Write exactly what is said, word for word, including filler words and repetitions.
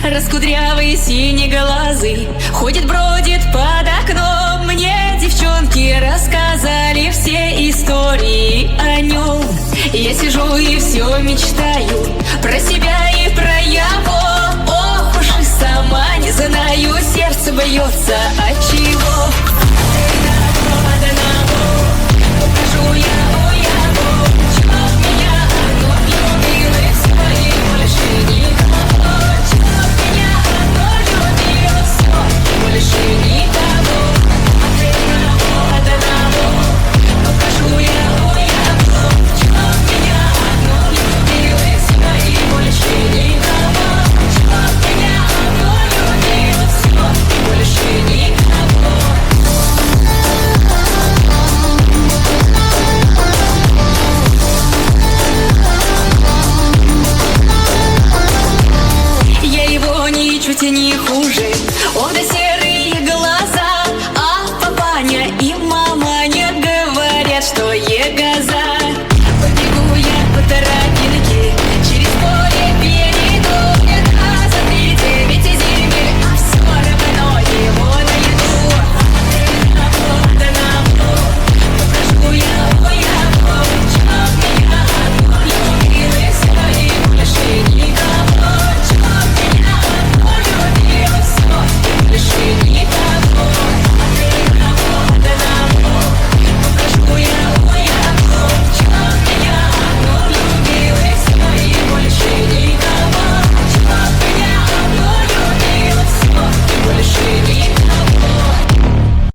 Раскудрявый, синеглазый, ходит, бродит под окном. Мне девчонки рассказали все истории о нем. Я сижу и все мечтаю про себя и про его. Ох уж и сама не знаю, сердце бьется